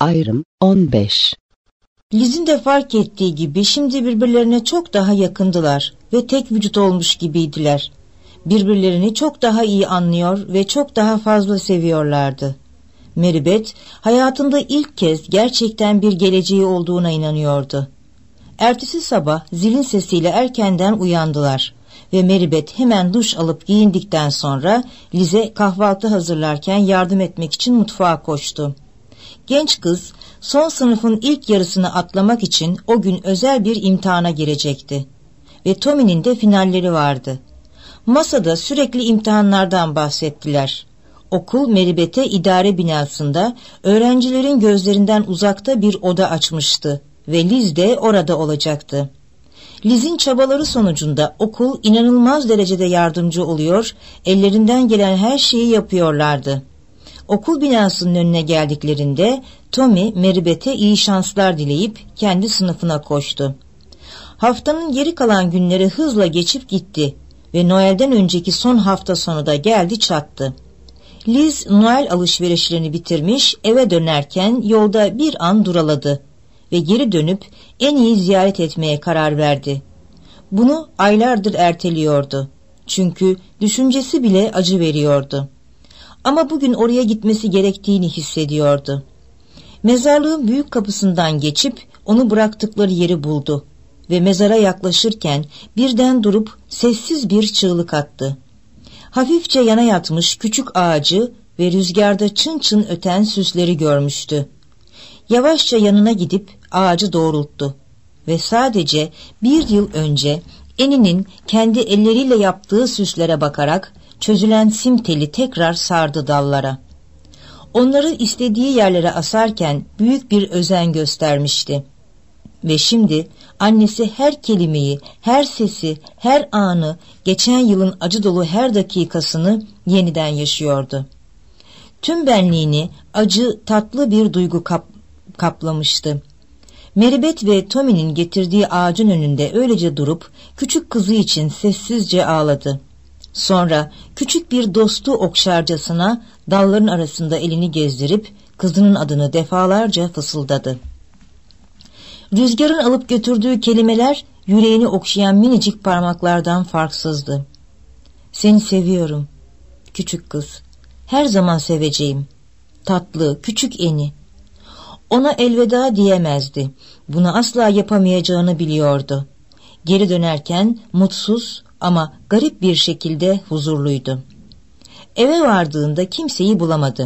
Ayrım 15. Liz'in de fark ettiği gibi şimdi birbirlerine çok daha yakındılar ve tek vücut olmuş gibiydiler. Birbirlerini çok daha iyi anlıyor ve çok daha fazla seviyorlardı. Mary hayatında ilk kez gerçekten bir geleceği olduğuna inanıyordu. Ertesi sabah zilin sesiyle erkenden uyandılar ve Mary hemen duş alıp giyindikten sonra Liz'e kahvaltı hazırlarken yardım etmek için mutfağa koştu. Genç kız son sınıfın ilk yarısını atlamak için o gün özel bir imtihana girecekti ve Tommy'nin de finalleri vardı. Masada sürekli imtihanlardan bahsettiler. Okul Mary idare binasında öğrencilerin gözlerinden uzakta bir oda açmıştı ve Liz de orada olacaktı. Liz'in çabaları sonucunda okul inanılmaz derecede yardımcı oluyor, ellerinden gelen her şeyi yapıyorlardı. Okul binasının önüne geldiklerinde Tommy Mary iyi şanslar dileyip kendi sınıfına koştu. Haftanın geri kalan günleri hızla geçip gitti ve Noel'den önceki son hafta sonu da geldi çattı. Liz Noel alışverişlerini bitirmiş, eve dönerken yolda bir an duraladı ve geri dönüp en iyi ziyaret etmeye karar verdi. Bunu aylardır erteliyordu çünkü düşüncesi bile acı veriyordu. Ama bugün oraya gitmesi gerektiğini hissediyordu. Mezarlığın büyük kapısından geçip onu bıraktıkları yeri buldu ve mezara yaklaşırken birden durup sessiz bir çığlık attı. Hafifçe yana yatmış küçük ağacı ve rüzgarda çın çın öten süsleri görmüştü. Yavaşça yanına gidip ağacı doğrulttu ve sadece bir yıl önce Annie'nin kendi elleriyle yaptığı süslere bakarak çözülen sim teli tekrar sardı dallara. Onları istediği yerlere asarken büyük bir özen göstermişti. Ve şimdi annesi her kelimeyi, her sesi, her anı, geçen yılın acı dolu her dakikasını yeniden yaşıyordu. Tüm benliğini acı, tatlı bir duygu kaplamıştı. Mary ve Tommy'nin getirdiği ağacın önünde öylece durup küçük kızı için sessizce ağladı. Sonra küçük bir dostu okşarcasına dalların arasında elini gezdirip kızının adını defalarca fısıldadı. Rüzgarın alıp götürdüğü kelimeler yüreğini okşayan minicik parmaklardan farksızdı. Seni seviyorum, küçük kız. Her zaman seveceğim. Tatlı, küçük Annie. Ona elveda diyemezdi. Bunu asla yapamayacağını biliyordu. Geri dönerken mutsuz ama garip bir şekilde huzurluydu. Eve vardığında kimseyi bulamadı.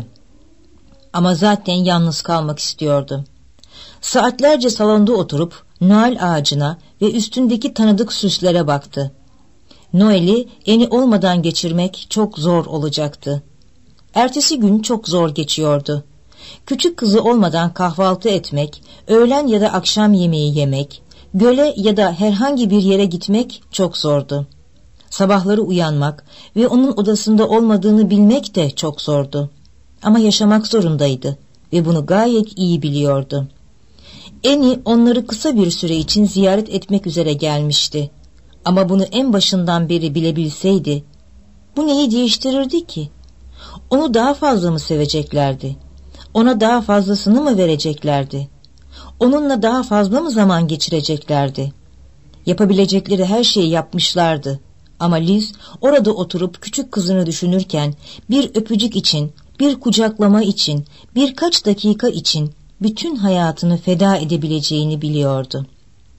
Ama zaten yalnız kalmak istiyordu. Saatlerce salonda oturup Noel ağacına ve üstündeki tanıdık süslere baktı. Noel'i Annie olmadan geçirmek çok zor olacaktı. Ertesi gün çok zor geçiyordu. Küçük kızı olmadan kahvaltı etmek, öğlen ya da akşam yemeği yemek, göle ya da herhangi bir yere gitmek çok zordu. Sabahları uyanmak ve onun odasında olmadığını bilmek de çok zordu. Ama yaşamak zorundaydı ve bunu gayet iyi biliyordu. Annie onları kısa bir süre için ziyaret etmek üzere gelmişti. Ama bunu en başından beri bilebilseydi, bu neyi değiştirirdi ki? Onu daha fazla mı seveceklerdi? Ona daha fazlasını mı vereceklerdi? Onunla daha fazla mı zaman geçireceklerdi? Yapabilecekleri her şeyi yapmışlardı. Ama Liz orada oturup küçük kızını düşünürken bir öpücük için, bir kucaklama için, birkaç dakika için bütün hayatını feda edebileceğini biliyordu.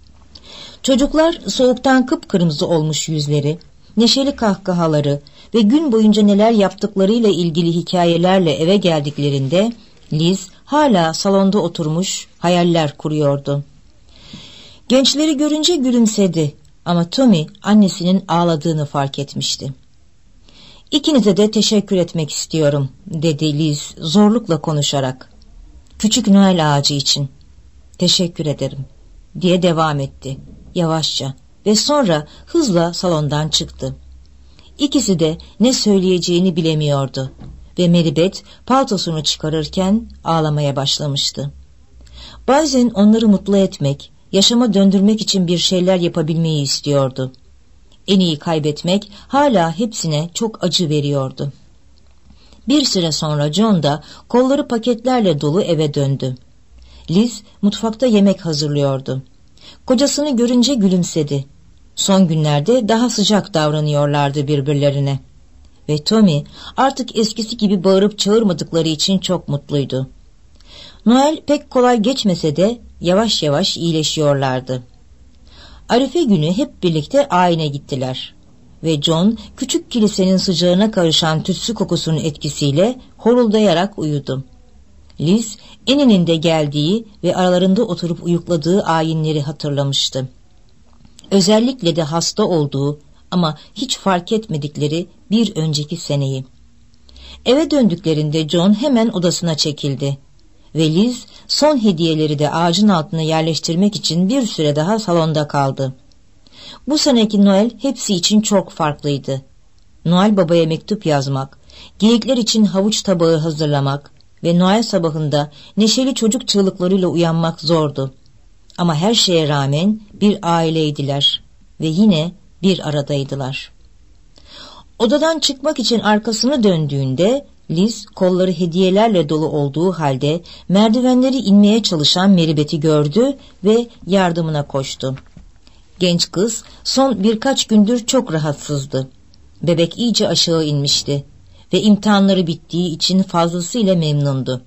Çocuklar soğuktan kıpkırmızı olmuş yüzleri, neşeli kahkahaları ve gün boyunca neler yaptıklarıyla ilgili hikayelerle eve geldiklerinde Liz hala salonda oturmuş hayaller kuruyordu. Gençleri görünce gülümsedi ama Tommy annesinin ağladığını fark etmişti. "İkinize de teşekkür etmek istiyorum," dedi Liz zorlukla konuşarak. "Küçük Noel ağacı için." "Teşekkür ederim," diye devam etti yavaşça ve sonra hızla salondan çıktı. İkisi de ne söyleyeceğini bilemiyordu ve Mary paltosunu çıkarırken ağlamaya başlamıştı. Bazen onları mutlu etmek, yaşama döndürmek için bir şeyler yapabilmeyi istiyordu. Annie'yi kaybetmek hala hepsine çok acı veriyordu. Bir süre sonra John da kolları paketlerle dolu eve döndü. Liz mutfakta yemek hazırlıyordu. Kocasını görünce gülümsedi. Son günlerde daha sıcak davranıyorlardı birbirlerine. Ve Tommy artık eskisi gibi bağırıp çağırmadıkları için çok mutluydu. Noel pek kolay geçmese de yavaş yavaş iyileşiyorlardı. Arife günü hep birlikte ayine gittiler. Ve John küçük kilisenin sıcağına karışan tütsü kokusunun etkisiyle horuldayarak uyudu. Liz Annie'nin de geldiği ve aralarında oturup uyukladığı ayinleri hatırlamıştı. Özellikle de hasta olduğu ama hiç fark etmedikleri bir önceki seneyi. Eve döndüklerinde John hemen odasına çekildi ve Liz son hediyeleri de ağacın altına yerleştirmek için bir süre daha salonda kaldı. Bu seneki Noel hepsi için çok farklıydı. Noel Baba'ya mektup yazmak, geyikler için havuç tabağı hazırlamak ve Noel sabahında neşeli çocuk çığlıklarıyla uyanmak zordu. Ama her şeye rağmen bir aileydiler ve yine bir aradaydılar. Odadan çıkmak için arkasını döndüğünde Liz kolları hediyelerle dolu olduğu halde merdivenleri inmeye çalışan Meribet'i gördü ve yardımına koştu. Genç kız son birkaç gündür çok rahatsızdı. Bebek iyice aşağı inmişti ve imtihanları bittiği için fazlasıyla memnundu.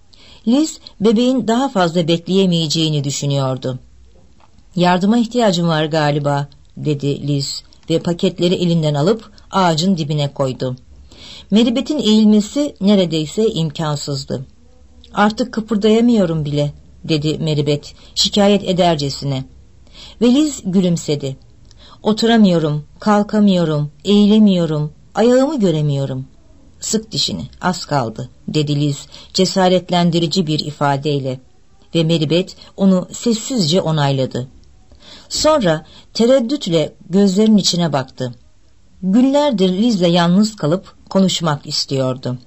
Liz bebeğin daha fazla bekleyemeyeceğini düşünüyordu. "Yardıma ihtiyacım var galiba," dedi Liz ve paketleri elinden alıp ağacın dibine koydu. Meribet'in eğilmesi neredeyse imkansızdı. "Artık kıpırdayamıyorum bile," dedi Meribet şikayet edercesine. Ve Liz gülümsedi. "Oturamıyorum, kalkamıyorum, eğilemiyorum, ayağımı göremiyorum." "Sık dişini, az kaldı," dedi Liz cesaretlendirici bir ifadeyle ve Meribet onu sessizce onayladı. Sonra tereddütle gözlerinin içine baktı. Günlerdir Liz'le yalnız kalıp konuşmak istiyordu.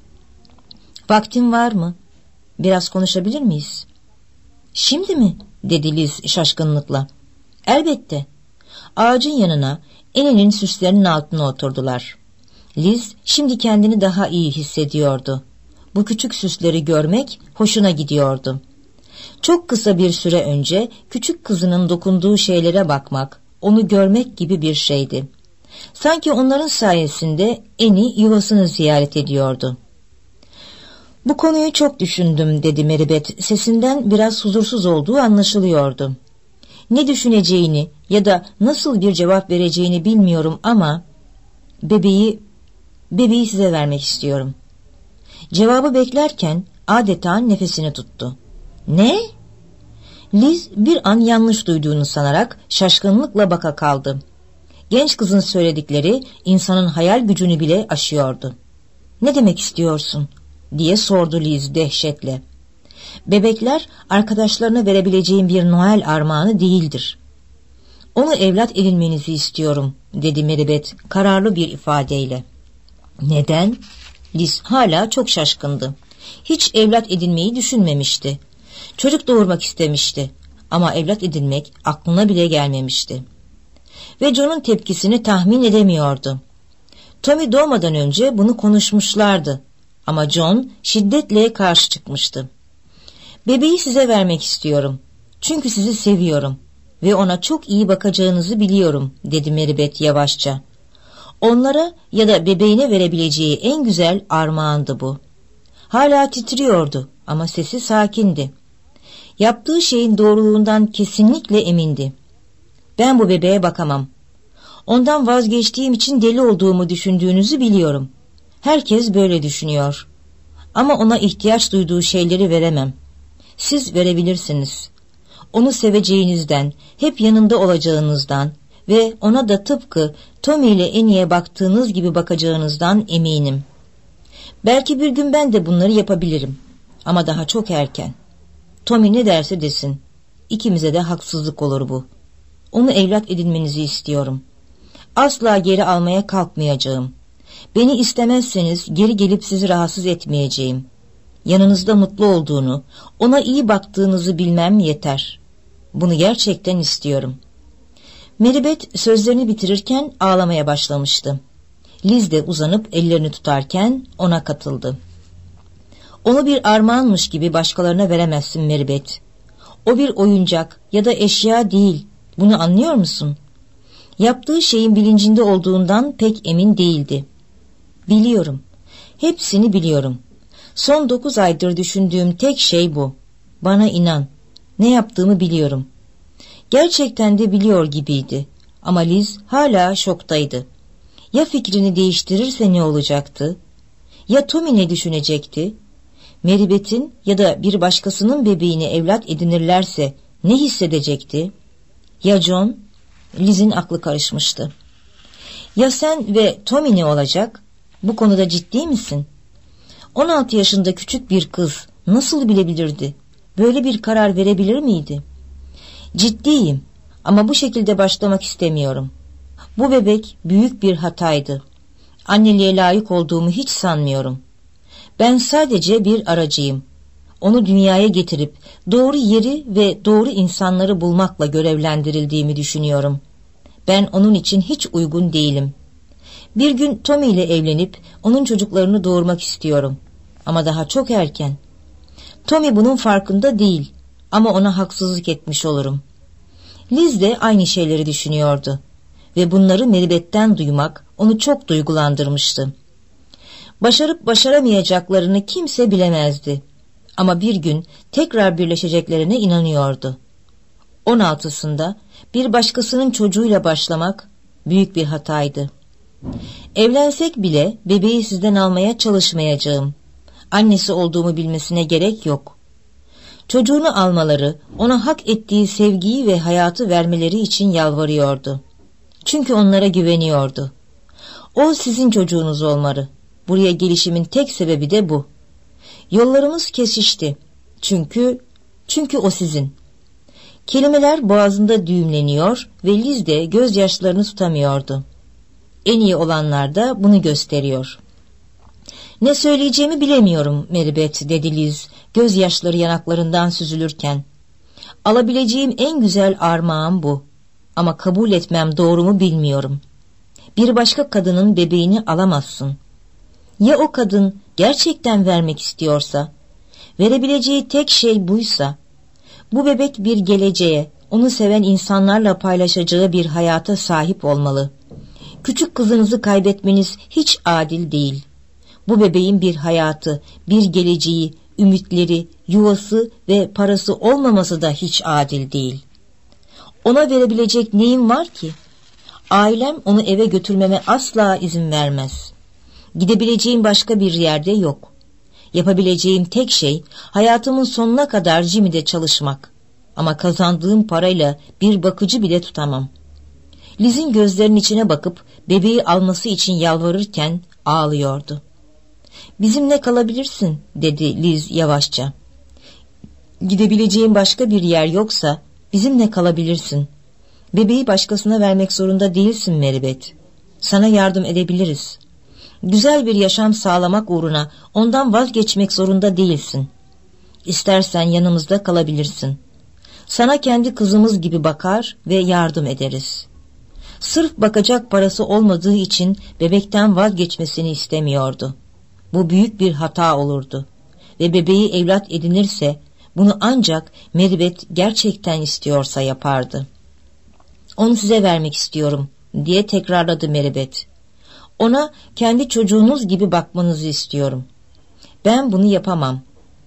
"Vaktin var mı? Biraz konuşabilir miyiz?" "Şimdi mi?" dedi Liz şaşkınlıkla. "Elbette." Ağacın yanına Annie'nin süslerinin altına oturdular. Liz şimdi kendini daha iyi hissediyordu. Bu küçük süsleri görmek hoşuna gidiyordu. Çok kısa bir süre önce küçük kızının dokunduğu şeylere bakmak, onu görmek gibi bir şeydi. Sanki onların sayesinde Annie yuvasını ziyaret ediyordu. "Bu konuyu çok düşündüm," dedi Meribet. Sesinden biraz huzursuz olduğu anlaşılıyordu. "Ne düşüneceğini ya da nasıl bir cevap vereceğini bilmiyorum ama bebeği size vermek istiyorum." Cevabı beklerken adeta nefesini tuttu. "Ne?" Liz bir an yanlış duyduğunu sanarak şaşkınlıkla baka kaldı. Genç kızın söyledikleri insanın hayal gücünü bile aşıyordu. "Ne demek istiyorsun?" diye sordu Liz dehşetle. "Bebekler arkadaşlarına verebileceğim bir Noel armağanı değildir. Onu evlat edinmenizi istiyorum," dedi Meribet kararlı bir ifadeyle. "Neden?" Liz hala çok şaşkındı. Hiç evlat edinmeyi düşünmemişti. Çocuk doğurmak istemişti ama evlat edinmek aklına bile gelmemişti. Ve John'un tepkisini tahmin edemiyordu. Tommy doğmadan önce bunu konuşmuşlardı ama John şiddetle karşı çıkmıştı. "Bebeği size vermek istiyorum. Çünkü sizi seviyorum ve ona çok iyi bakacağınızı biliyorum," dedi Meribet yavaşça. Onlara ya da bebeğine verebileceği en güzel armağandı bu. Hala titriyordu ama sesi sakindi. Yaptığı şeyin doğruluğundan kesinlikle emindi. "Ben bu bebeğe bakamam. Ondan vazgeçtiğim için deli olduğumu düşündüğünüzü biliyorum. Herkes böyle düşünüyor. Ama ona ihtiyaç duyduğu şeyleri veremem. Siz verebilirsiniz. Onu seveceğinizden, hep yanında olacağınızdan ve ona da tıpkı Tommy ile Annie'ye baktığınız gibi bakacağınızdan eminim. Belki bir gün ben de bunları yapabilirim. Ama daha çok erken. Tommy ne derse desin. İkimize de haksızlık olur bu. Onu evlat edinmenizi istiyorum. Asla geri almaya kalkmayacağım. Beni istemezseniz geri gelip sizi rahatsız etmeyeceğim. Yanınızda mutlu olduğunu, ona iyi baktığınızı bilmem yeter. Bunu gerçekten istiyorum." Meribet sözlerini bitirirken ağlamaya başlamıştı. Liz de uzanıp ellerini tutarken ona katıldı. "Onu bir armağanmış gibi başkalarına veremezsin Meribet. O bir oyuncak ya da eşya değil. Bunu anlıyor musun? Yaptığı şeyin bilincinde olduğundan pek emin değildi. Biliyorum. Hepsini biliyorum. Son 9 aydır düşündüğüm tek şey bu. Bana inan. Ne yaptığımı biliyorum. Gerçekten de biliyor gibiydi. Ama Liz hala şoktaydı. Ya fikrini değiştirirse ne olacaktı? Ya Tommy ne düşünecekti? Meribeth'in ya da bir başkasının bebeğini evlat edinirlerse ne hissedecekti? Ya John? Liz'in aklı karışmıştı. Ya sen ve Tommy ne olacak? Bu konuda ciddi misin? 16 yaşında küçük bir kız nasıl bilebilirdi? Böyle bir karar verebilir miydi? Ciddiyim ama bu şekilde başlamak istemiyorum. Bu bebek büyük bir hataydı. Anneliğe layık olduğumu hiç sanmıyorum. Ben sadece bir aracıyım. Onu dünyaya getirip doğru yeri ve doğru insanları bulmakla görevlendirildiğimi düşünüyorum. Ben onun için hiç uygun değilim. Bir gün Tommy ile evlenip onun çocuklarını doğurmak istiyorum. Ama daha çok erken. Tommy bunun farkında değil ama ona haksızlık etmiş olurum. Liz de aynı şeyleri düşünüyordu ve bunları Meribeth'ten duymak onu çok duygulandırmıştı. Başarıp başaramayacaklarını kimse bilemezdi ama bir gün tekrar birleşeceklerine inanıyordu. 16'sında bir başkasının çocuğuyla başlamak büyük bir hataydı. Evlensek bile bebeği sizden almaya çalışmayacağım. Annesi olduğumu bilmesine gerek yok. Çocuğunu almaları, ona hak ettiği sevgiyi ve hayatı vermeleri için yalvarıyordu. Çünkü onlara güveniyordu. O sizin çocuğunuz olmalı. Buraya gelişimin tek sebebi de bu. Yollarımız kesişti. Çünkü o sizin. Kelimeler boğazında düğümleniyor ve Liz de gözyaşlarını tutamıyordu. En iyi olanlar da bunu gösteriyor. Ne söyleyeceğimi bilemiyorum Meribeth, dedi Liz, gözyaşları yanaklarından süzülürken. Alabileceğim en güzel armağan bu. Ama kabul etmem doğru mu bilmiyorum. Bir başka kadının bebeğini alamazsın. Ya o kadın gerçekten vermek istiyorsa? Verebileceği tek şey buysa? Bu bebek bir geleceğe, onu seven insanlarla paylaşacağı bir hayata sahip olmalı. Küçük kızınızı kaybetmeniz hiç adil değil. Bu bebeğin bir hayatı, bir geleceği, ümitleri, yuvası ve parası olmaması da hiç adil değil. Ona verebilecek neyim var ki? Ailem onu eve götürmeme asla izin vermez. Gidebileceğim başka bir yerde yok. Yapabileceğim tek şey hayatımın sonuna kadar Jimmy'de çalışmak. Ama kazandığım parayla bir bakıcı bile tutamam. Liz'in gözlerinin içine bakıp bebeği alması için yalvarırken ağlıyordu. Bizimle kalabilirsin, dedi Liz yavaşça. Gidebileceğin başka bir yer yoksa bizimle kalabilirsin. Bebeği başkasına vermek zorunda değilsin Meribeth. Sana yardım edebiliriz. Güzel bir yaşam sağlamak uğruna ondan vazgeçmek zorunda değilsin. İstersen yanımızda kalabilirsin. Sana kendi kızımız gibi bakar ve yardım ederiz. Sırf bakacak parası olmadığı için bebekten vazgeçmesini istemiyordu. Bu büyük bir hata olurdu ve bebeği evlat edinirse bunu ancak Meribeth gerçekten istiyorsa yapardı. Onu size vermek istiyorum, diye tekrarladı Meribeth. Ona kendi çocuğunuz gibi bakmanızı istiyorum. Ben bunu yapamam.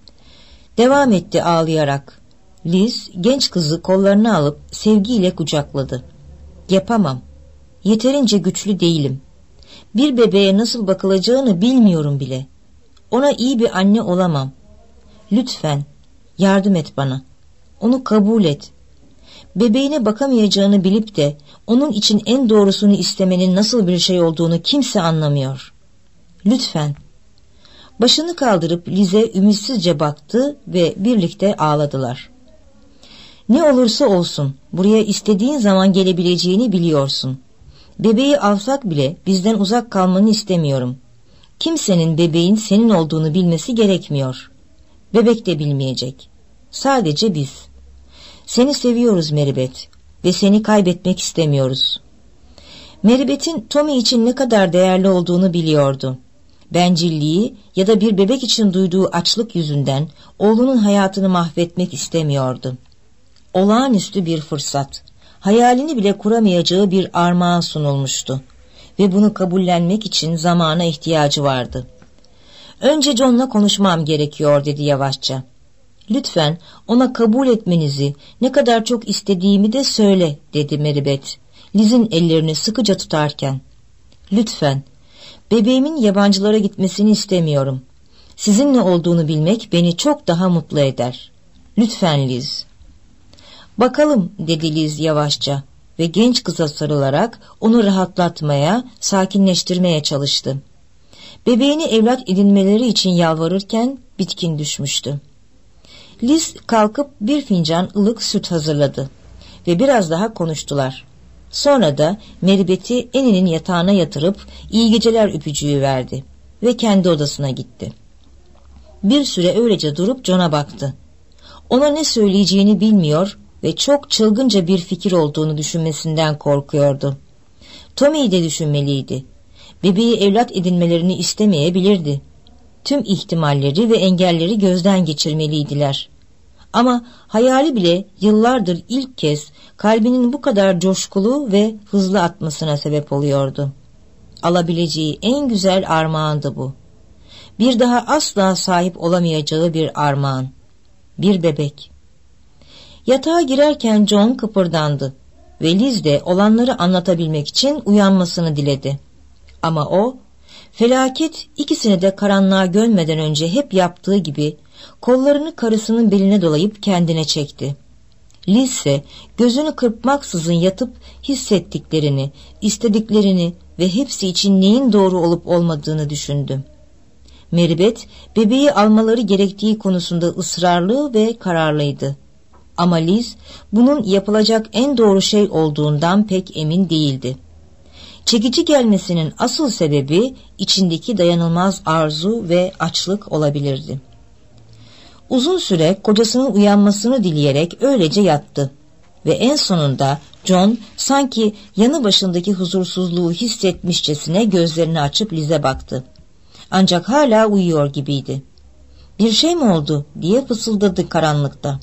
Devam etti ağlayarak. Liz genç kızı kollarına alıp sevgiyle kucakladı. Yapamam. Yeterince güçlü değilim. Bir bebeğe nasıl bakılacağını bilmiyorum bile. Ona iyi bir anne olamam. Lütfen yardım et bana. Onu kabul et. Bebeğine bakamayacağını bilip de onun için en doğrusunu istemenin nasıl bir şey olduğunu kimse anlamıyor. Lütfen. Başını kaldırıp Liz'e ümitsizce baktı ve birlikte ağladılar. Ne olursa olsun buraya istediğin zaman gelebileceğini biliyorsun. Bebeği alsak bile bizden uzak kalmanı istemiyorum. Kimsenin bebeğin senin olduğunu bilmesi gerekmiyor. Bebek de bilmeyecek. Sadece biz. Seni seviyoruz Meribeth ve seni kaybetmek istemiyoruz. Meribeth'in Tommy için ne kadar değerli olduğunu biliyordu. Bencilliği ya da bir bebek için duyduğu açlık yüzünden oğlunun hayatını mahvetmek istemiyordu. olağanüstü bir fırsat, hayalini bile kuramayacağı bir armağan sunulmuştu ve bunu kabullenmek için zamana ihtiyacı vardı. "Önce John'la konuşmam gerekiyor," dedi yavaşça. "Lütfen ona kabul etmenizi, ne kadar çok istediğimi de söyle," dedi Meribeth, Liz'in ellerini sıkıca tutarken. "Lütfen, bebeğimin yabancılara gitmesini istemiyorum. Sizinle olduğunu bilmek beni çok daha mutlu eder. Lütfen Liz." "Bakalım," dedi Liz yavaşça ve genç kıza sarılarak onu rahatlatmaya, sakinleştirmeye çalıştı. Bebeğini evlat edinmeleri için yalvarırken bitkin düşmüştü. Liz kalkıp bir fincan ılık süt hazırladı ve biraz daha konuştular. Sonra da Meribeth'i Annie'nin yatağına yatırıp iyi geceler öpücüğü verdi ve kendi odasına gitti. Bir süre öylece durup John'a baktı. Ona ne söyleyeceğini bilmiyor ve çok çılgınca bir fikir olduğunu düşünmesinden korkuyordu. Tommy'yi de düşünmeliydi. Bebeği evlat edinmelerini istemeyebilirdi. Tüm ihtimalleri ve engelleri gözden geçirmeliydiler. Ama hayali bile yıllardır ilk kez kalbinin bu kadar coşkulu ve hızlı atmasına sebep oluyordu. Alabileceği en güzel armağandı bu. Bir daha asla sahip olamayacağı bir armağan. Bir bebek. Yatağa girerken John kıpırdandı ve Liz de olanları anlatabilmek için uyanmasını diledi. Ama o, felaket ikisini de karanlığa gömmeden önce hep yaptığı gibi kollarını karısının beline dolayıp kendine çekti. Liz ise gözünü kırpmaksızın yatıp hissettiklerini, istediklerini ve hepsi için neyin doğru olup olmadığını düşündü. Meribeth, bebeği almaları gerektiği konusunda ısrarlı ve kararlıydı. Ama Liz, bunun yapılacak en doğru şey olduğundan pek emin değildi. Çekici gelmesinin asıl sebebi içindeki dayanılmaz arzu ve açlık olabilirdi. Uzun süre kocasının uyanmasını dileyerek öylece yattı ve en sonunda John sanki yanı başındaki huzursuzluğu hissetmişçesine gözlerini açıp Liz'e baktı. Ancak hala uyuyor gibiydi. "Bir şey mi oldu?" diye fısıldadı karanlıkta.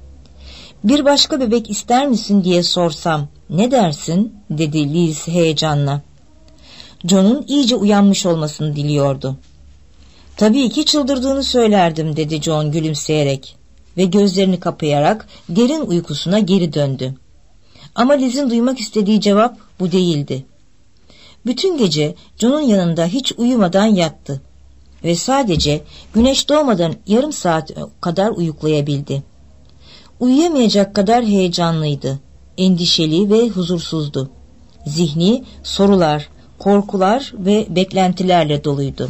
"Bir başka bebek ister misin diye sorsam ne dersin?" dedi Liz heyecanla. John'un iyice uyanmış olmasını diliyordu. "Tabii ki çıldırdığını söylerdim," dedi John gülümseyerek ve gözlerini kapayarak derin uykusuna geri döndü. Ama Liz'in duymak istediği cevap bu değildi. Bütün gece John'un yanında hiç uyumadan yattı ve sadece güneş doğmadan yarım saat kadar uyuklayabildi. Uyuyamayacak kadar heyecanlıydı, endişeli ve huzursuzdu. Zihni sorular, korkular ve beklentilerle doluydu.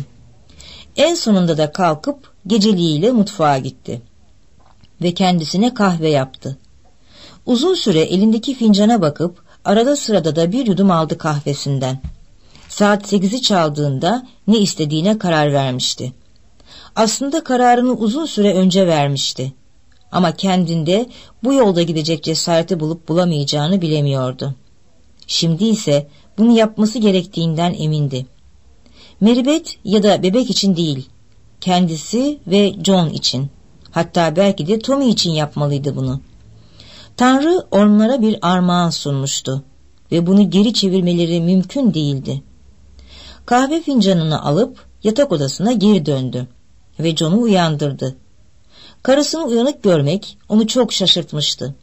En sonunda da kalkıp geceliğiyle mutfağa gitti ve kendisine kahve yaptı. Uzun süre elindeki fincana bakıp arada sırada da bir yudum aldı kahvesinden. Saat 8'i çaldığında ne istediğine karar vermişti. Aslında kararını uzun süre önce vermişti. Ama kendinde bu yolda gidecek cesareti bulup bulamayacağını bilemiyordu. Şimdi ise bunu yapması gerektiğinden emindi. Meribeth ya da bebek için değil, kendisi ve John için, hatta belki de Tommy için yapmalıydı bunu. Tanrı onlara bir armağan sunmuştu ve bunu geri çevirmeleri mümkün değildi. Kahve fincanını alıp yatak odasına geri döndü ve John'u uyandırdı. Karısını uyanık görmek onu çok şaşırtmıştı.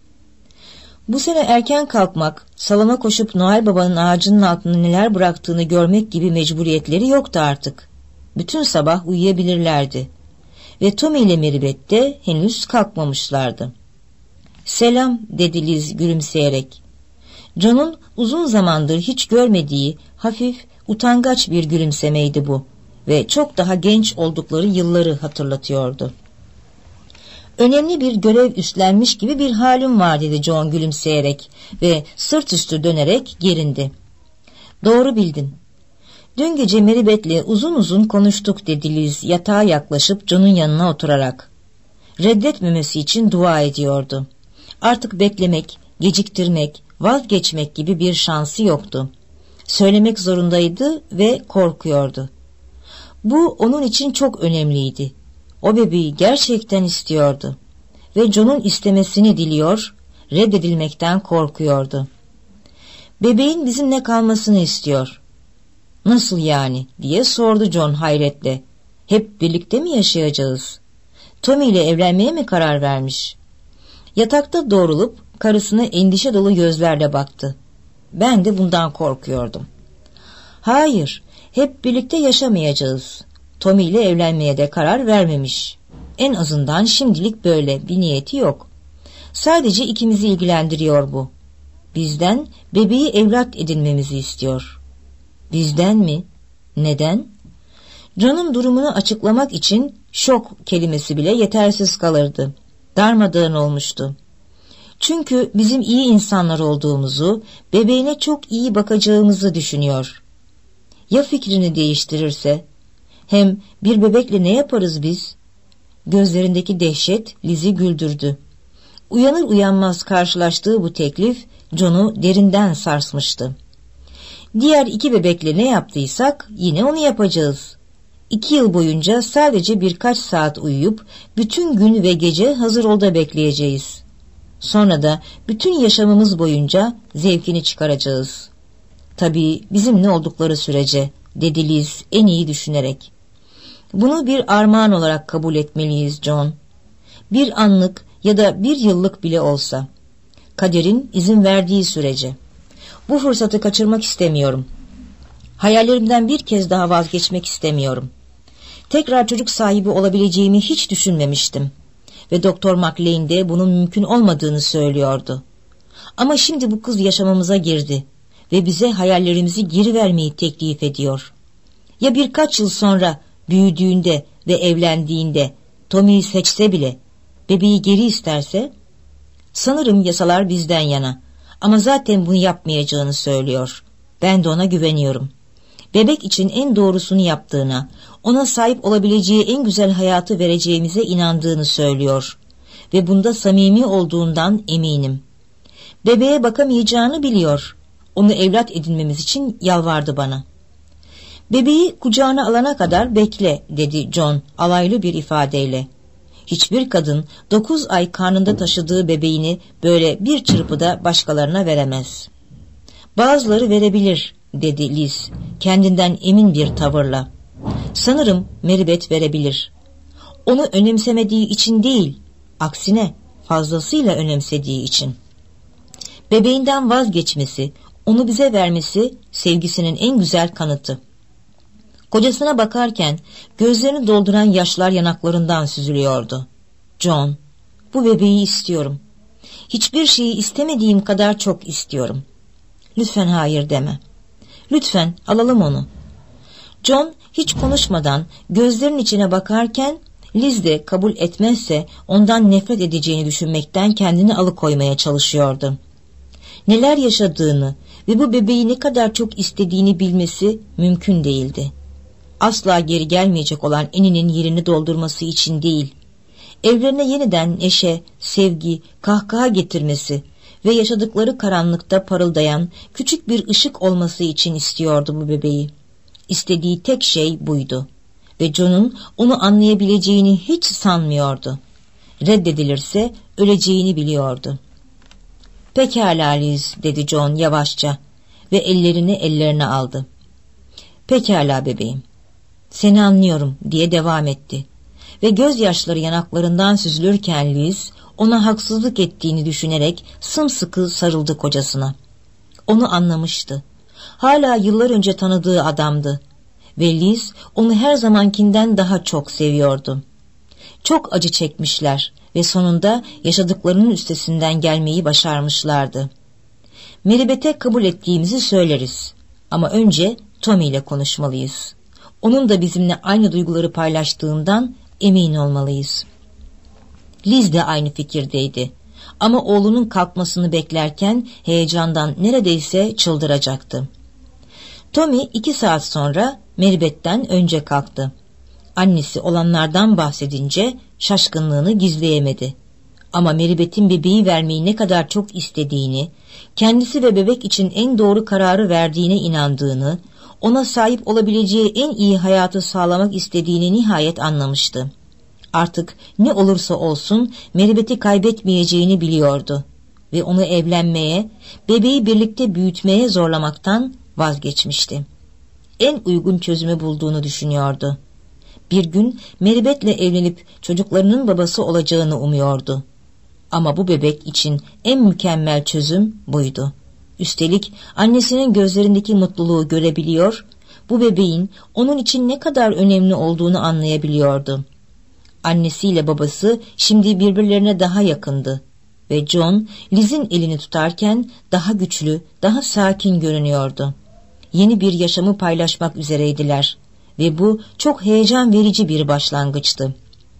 Bu sene erken kalkmak, salona koşup Noel Baba'nın ağacının altında neler bıraktığını görmek gibi mecburiyetleri yoktu artık. Bütün sabah uyuyabilirlerdi. Ve Tommy ile Meribeth de henüz kalkmamışlardı. "Selam," dedi Liz gülümseyerek. John'un uzun zamandır hiç görmediği hafif, utangaç bir gülümsemeydi bu ve çok daha genç oldukları yılları hatırlatıyordu. "Önemli bir görev üstlenmiş gibi bir halim var," dedi John gülümseyerek ve sırt üstü dönerek gerindi. "Doğru bildin. Dün gece Meribeth'le uzun uzun konuştuk," dedi Liz yatağa yaklaşıp John'un yanına oturarak. Reddetmemesi için dua ediyordu. Artık beklemek, geciktirmek, vazgeçmek gibi bir şansı yoktu. Söylemek zorundaydı ve korkuyordu. Bu onun için çok önemliydi. O bebeği gerçekten istiyordu ve John'un istemesini diliyor, reddedilmekten korkuyordu. Bebeğin bizimle kalmasını istiyor. Nasıl yani diye sordu John hayretle. Hep birlikte mi yaşayacağız? Tommy ile evlenmeye mi karar vermiş? Yatakta doğrulup karısına endişe dolu gözlerle baktı. Ben de bundan korkuyordum. Hayır, hep birlikte yaşamayacağız. Tommy ile evlenmeye de karar vermemiş. En azından şimdilik böyle bir niyeti yok. Sadece ikimizi ilgilendiriyor bu. Bizden bebeği evlat edinmemizi istiyor. Bizden mi? Neden? John'un durumunu açıklamak için şok kelimesi bile yetersiz kalırdı. Darmadağın olmuştu. Çünkü bizim iyi insanlar olduğumuzu, bebeğine çok iyi bakacağımızı düşünüyor. Ya fikrini değiştirirse? Hem bir bebekle ne yaparız biz? Gözlerindeki dehşet Liz'i güldürdü. Uyanır uyanmaz karşılaştığı bu teklif John'u derinden sarsmıştı. Diğer 2 bebekle ne yaptıysak yine onu yapacağız. 2 yıl boyunca sadece birkaç saat uyuyup bütün gün ve gece hazır olda bekleyeceğiz. Sonra da bütün yaşamımız boyunca zevkini çıkaracağız. Tabii bizimle oldukları sürece, dedi Liz en iyi düşünerek. Bunu bir armağan olarak kabul etmeliyiz John. Bir anlık ya da 1 yıllık bile olsa. Kaderin izin verdiği sürece. Bu fırsatı kaçırmak istemiyorum. Hayallerimden bir kez daha vazgeçmek istemiyorum. Tekrar çocuk sahibi olabileceğimi hiç düşünmemiştim. Ve Doktor McLean de bunun mümkün olmadığını söylüyordu. Ama şimdi bu kız yaşamamıza girdi ve bize hayallerimizi geri vermeyi teklif ediyor. Ya birkaç yıl sonra büyüdüğünde ve evlendiğinde Tommy'yi seçse bile bebeği geri isterse? Sanırım yasalar bizden yana ama zaten bunu yapmayacağını söylüyor. Ben de ona güveniyorum. Bebek için en doğrusunu yaptığına, ona sahip olabileceği en güzel hayatı vereceğimize inandığını söylüyor. Ve bunda samimi olduğundan eminim. Bebeğe bakamayacağını biliyor. Onu evlat edinmemiz için yalvardı bana. Bebeği kucağına alana kadar bekle, dedi John alaylı bir ifadeyle. Hiçbir kadın 9 ay karnında taşıdığı bebeğini böyle bir çırpıda başkalarına veremez. Bazıları verebilir, dedi Liz kendinden emin bir tavırla. Sanırım Meribeth verebilir. Onu önemsemediği için değil, aksine fazlasıyla önemsediği için. Bebeğinden vazgeçmesi, onu bize vermesi sevgisinin en güzel kanıtı. Kocasına bakarken gözlerini dolduran yaşlar yanaklarından süzülüyordu. John, bu bebeği istiyorum. Hiçbir şeyi istemediğim kadar çok istiyorum. Lütfen hayır deme. Lütfen alalım onu. John hiç konuşmadan gözlerinin içine bakarken Liz de kabul etmezse ondan nefret edeceğini düşünmekten kendini alıkoymaya çalışıyordu. Neler yaşadığını ve bu bebeği ne kadar çok istediğini bilmesi mümkün değildi. Asla geri gelmeyecek olan Annie'nin yerini doldurması için değil, evlerine yeniden neşe, sevgi, kahkaha getirmesi ve yaşadıkları karanlıkta parıldayan küçük bir ışık olması için istiyordu bu bebeği. İstediği tek şey buydu ve John'un onu anlayabileceğini hiç sanmıyordu. Reddedilirse öleceğini biliyordu. Pekala Liz, dedi John yavaşça ve ellerini ellerine aldı. Pekala bebeğim, seni anlıyorum, diye devam etti. Ve gözyaşları yanaklarından süzülürken Liz ona haksızlık ettiğini düşünerek sımsıkı sarıldı kocasına. Onu anlamıştı. Hala yıllar önce tanıdığı adamdı ve Liz onu her zamankinden daha çok seviyordu. Çok acı çekmişler ve sonunda yaşadıklarının üstesinden gelmeyi başarmışlardı. Meribeth'e kabul ettiğimizi söyleriz ama önce Tommy ile konuşmalıyız. Onun da bizimle aynı duyguları paylaştığından emin olmalıyız. Liz de aynı fikirdeydi ama oğlunun kalkmasını beklerken heyecandan neredeyse çıldıracaktı. Tommy 2 saat sonra Meribeth'ten önce kalktı. Annesi olanlardan bahsedince şaşkınlığını gizleyemedi. Ama Meribeth'in bebeği vermeyi ne kadar çok istediğini, kendisi ve bebek için en doğru kararı verdiğine inandığını, ona sahip olabileceği en iyi hayatı sağlamak istediğini nihayet anlamıştı. Artık ne olursa olsun Meribeth'i kaybetmeyeceğini biliyordu. ve onu evlenmeye, bebeği birlikte büyütmeye zorlamaktan vazgeçmişti. En uygun çözümü bulduğunu düşünüyordu. Bir gün Meribeth'le evlenip çocuklarının babası olacağını umuyordu. Ama bu bebek için en mükemmel çözüm buydu. Üstelik annesinin gözlerindeki mutluluğu görebiliyor, bu bebeğin onun için ne kadar önemli olduğunu anlayabiliyordu. Annesiyle babası şimdi birbirlerine daha yakındı ve John, Liz'in elini tutarken daha güçlü, daha sakin görünüyordu. Yeni bir yaşamı paylaşmak üzereydiler ve bu çok heyecan verici bir başlangıçtı.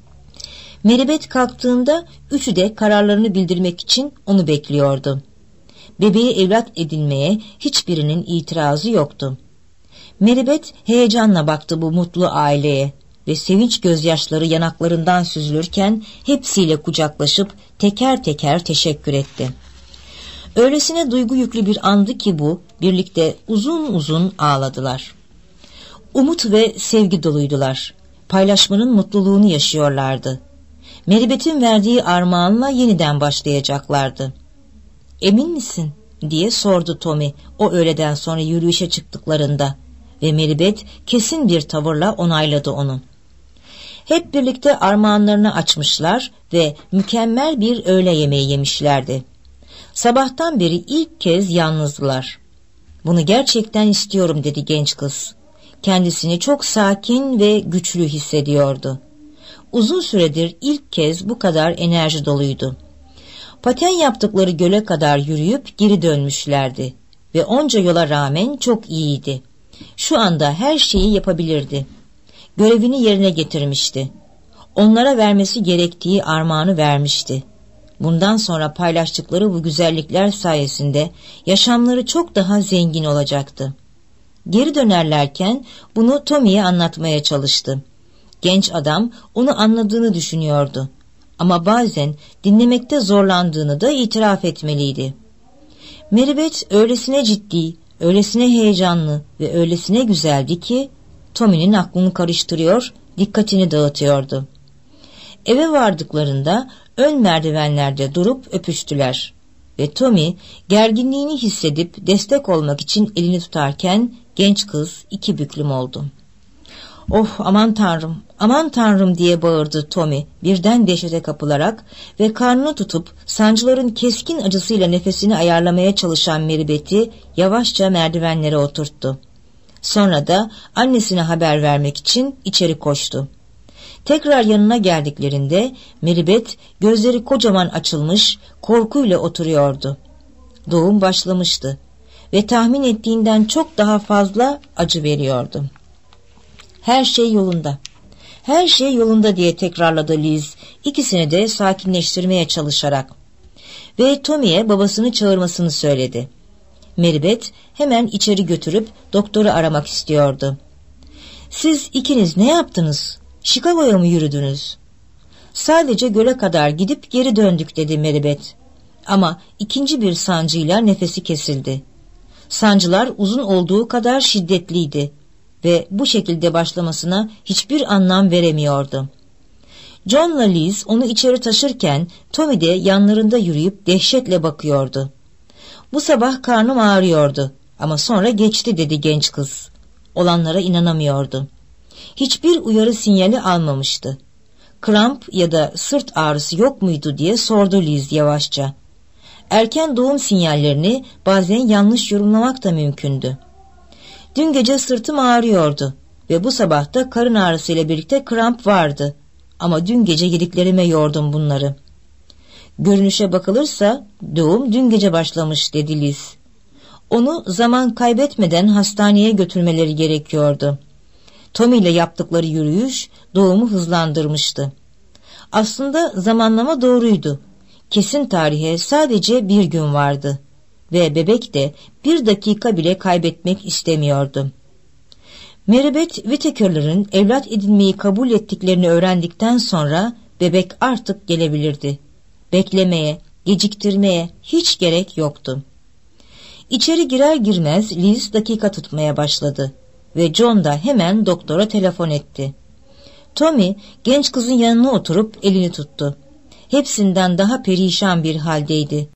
Meribeth kalktığında üçü de kararlarını bildirmek için onu bekliyordu. Bebeği evlat edinmeye hiçbirinin itirazı yoktu. Meribeth heyecanla baktı bu mutlu aileye ve sevinç gözyaşları yanaklarından süzülürken hepsiyle kucaklaşıp teker teker teşekkür etti. Öylesine duygu yüklü bir andı ki bu, birlikte uzun uzun ağladılar. Umut ve sevgi doluydular. Paylaşmanın mutluluğunu yaşıyorlardı. Meribeth'in verdiği armağanla yeniden başlayacaklardı. "Emin misin?" diye sordu Tommy o öğleden sonra yürüyüşe çıktıklarında ve Meribeth kesin bir tavırla onayladı onu. Hep birlikte armağanlarını açmışlar ve mükemmel bir öğle yemeği yemişlerdi. Sabahtan beri ilk kez yalnızdılar. "Bunu gerçekten istiyorum," dedi genç kız. Kendisini çok sakin ve güçlü hissediyordu. Uzun süredir ilk kez bu kadar enerji doluydu. Paten yaptıkları göle kadar yürüyüp geri dönmüşlerdi ve onca yola rağmen çok iyiydi. Şu anda her şeyi yapabilirdi. Görevini yerine getirmişti. Onlara vermesi gerektiği armağanı vermişti. Bundan sonra paylaştıkları bu güzellikler sayesinde yaşamları çok daha zengin olacaktı. Geri dönerlerken bunu Tommy'ye anlatmaya çalıştı. Genç adam onu anladığını düşünüyordu. Ama bazen dinlemekte zorlandığını da itiraf etmeliydi. Meribeth öylesine ciddi, öylesine heyecanlı ve öylesine güzeldi ki Tommy'nin aklını karıştırıyor, dikkatini dağıtıyordu. Eve vardıklarında ön merdivenlerde durup öpüştüler ve Tommy gerginliğini hissedip destek olmak için elini tutarken genç kız iki büklüm oldu. "Oh, aman tanrım, aman tanrım," diye bağırdı Tommy birden dehşete kapılarak ve karnını tutup sancıların keskin acısıyla nefesini ayarlamaya çalışan Meribeth'i yavaşça merdivenlere oturttu. Sonra da annesine haber vermek için içeri koştu. Tekrar yanına geldiklerinde Meribeth gözleri kocaman açılmış, korkuyla oturuyordu. Doğum başlamıştı ve tahmin ettiğinden çok daha fazla acı veriyordu. "Her şey yolunda, her şey yolunda," diye tekrarladı Liz, ikisini de sakinleştirmeye çalışarak. Ve Tommy'ye babasını çağırmasını söyledi. Meribeth hemen içeri götürüp doktoru aramak istiyordu. "Siz ikiniz ne yaptınız? Chicago'ya mı yürüdünüz?" "Sadece göle kadar gidip geri döndük," dedi Meribeth. Ama ikinci bir sancıyla nefesi kesildi. Sancılar uzun olduğu kadar şiddetliydi ve bu şekilde başlamasına hiçbir anlam veremiyordu. John'la Liz onu içeri taşırken Tommy de yanlarında yürüyüp dehşetle bakıyordu. "Bu sabah karnım ağrıyordu ama sonra geçti," dedi genç kız. Olanlara inanamıyordu. Hiçbir uyarı sinyali almamıştı. "Kramp ya da sırt ağrısı yok muydu?" diye sordu Liz yavaşça. Erken doğum sinyallerini bazen yanlış yorumlamak da mümkündü. "Dün gece sırtım ağrıyordu ve bu sabah da karın ağrısıyla birlikte kramp vardı. Ama dün gece yediklerime yordum bunları." "Görünüşe bakılırsa doğum dün gece başlamış," dedi Liz. Onu zaman kaybetmeden hastaneye götürmeleri gerekiyordu. Tommy ile yaptıkları yürüyüş doğumu hızlandırmıştı. Aslında zamanlama doğruydu. Kesin tarihe sadece bir gün vardı ve bebek de bir dakika bile kaybetmek istemiyordu. Meribeth Whittaker'ların evlat edinmeyi kabul ettiklerini öğrendikten sonra bebek artık gelebilirdi. Beklemeye, geciktirmeye hiç gerek yoktu. İçeri girer girmez Liz dakika tutmaya başladı ve John da hemen doktora telefon etti. Tommy genç kızın yanına oturup elini tuttu. Hepsinden daha perişan bir haldeydi.